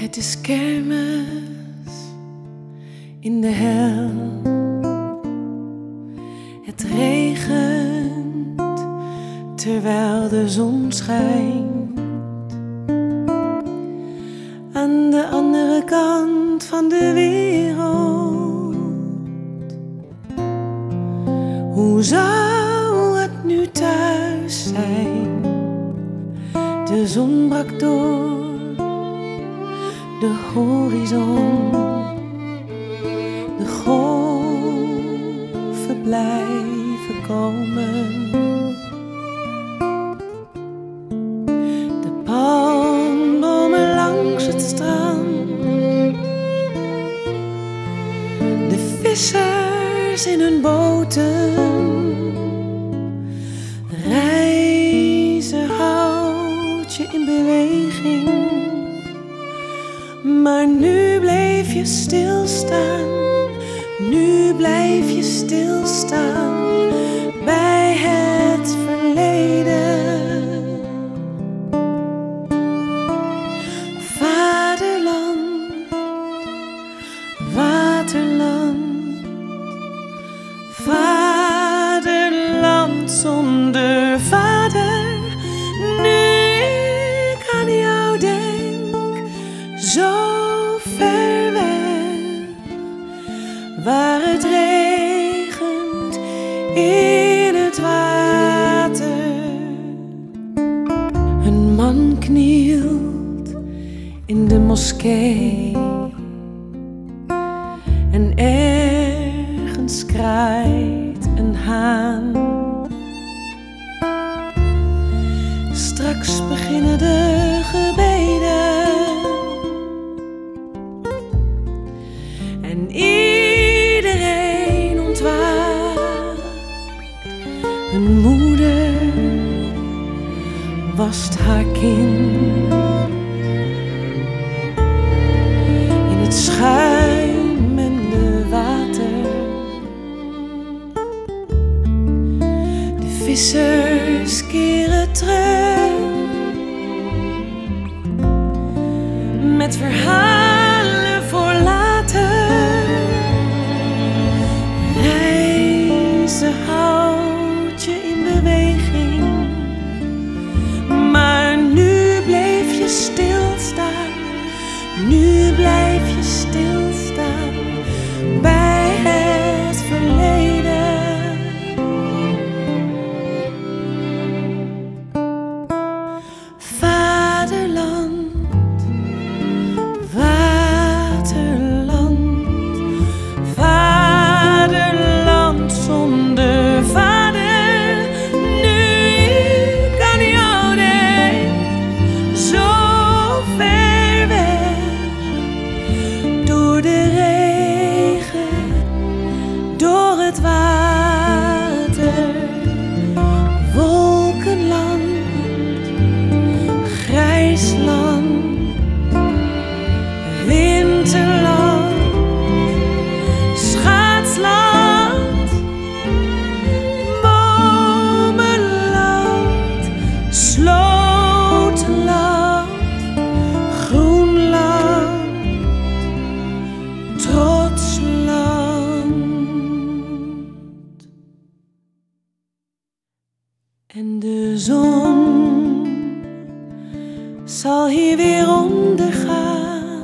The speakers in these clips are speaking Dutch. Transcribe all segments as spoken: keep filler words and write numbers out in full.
Het is kermis in de hel. Het regent terwijl de zon schijnt. Aan de andere kant van de wereld. Hoe zou het nu thuis zijn? De zon brak door de horizon. De golven blijven komen. De palmbomen langs het strand. De vissers in hun boten. De reiziger houdt je in beweging. Maar nu bleef je stilstaan, nu blijf je stilstaan bij het verleden. Vaderland, waterland, vaderland zonder vader. Nu ik aan jou denk, zo ver weg, waar het regent in het water. Een man knielt in de moskee en ergens kraait een haan. Straks beginnen de gebeden. En iedereen ontwaakt. Een moeder wast haar kind in het schuimende water. De vissers keren terug met verhalen voor later. Reizen houdt je in beweging, maar nu blijf je stilstaan, nu blijf je stilstaan bij het verleden. Vaderland, waterland, vaderland zonder vader. Nu ik aan jou denk, zo ver weg, door de regen, door het water. Wolkenland, grijs land, winterland, schaatsland, bomenland, slotenland, groenland, trotsland. En de zon zal hier weer ondergaan.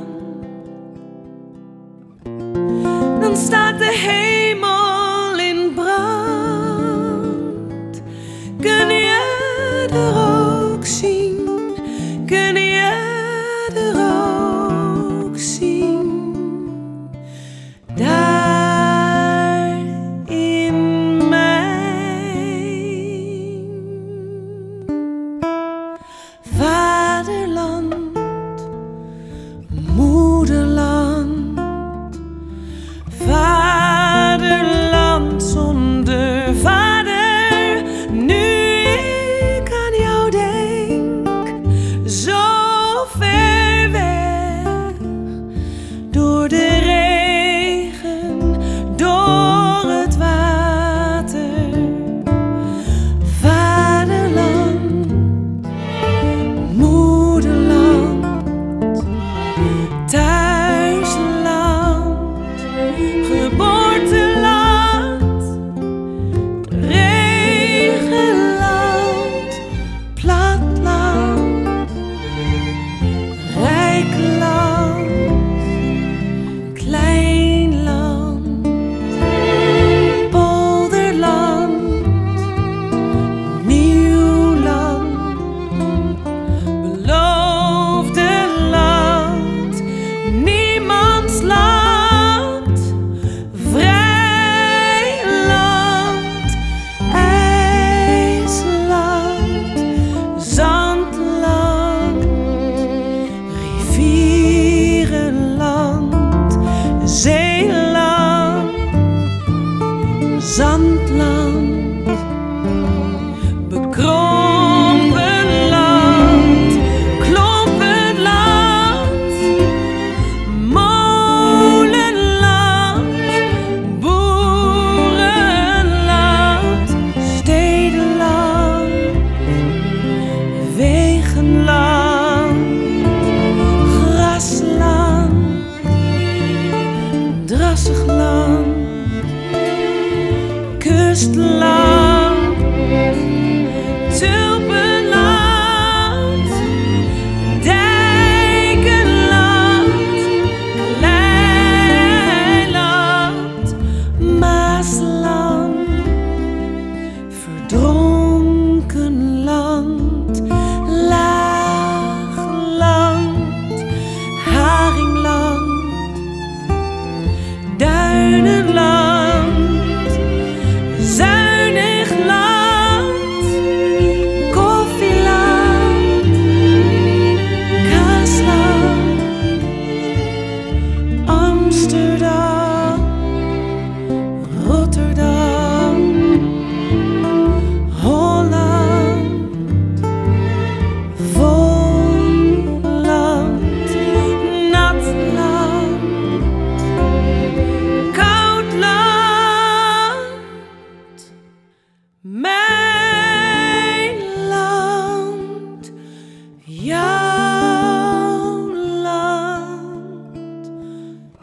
Dan staat de hemel in brand. Kun je de rook zien? Kun je de rook zien? Daar in mij. Vaderland, moederland, vaderland.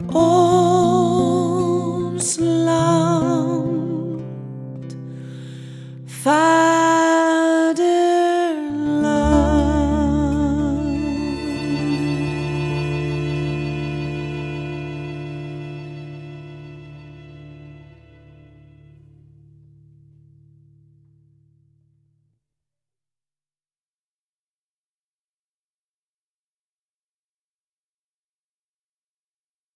Oh.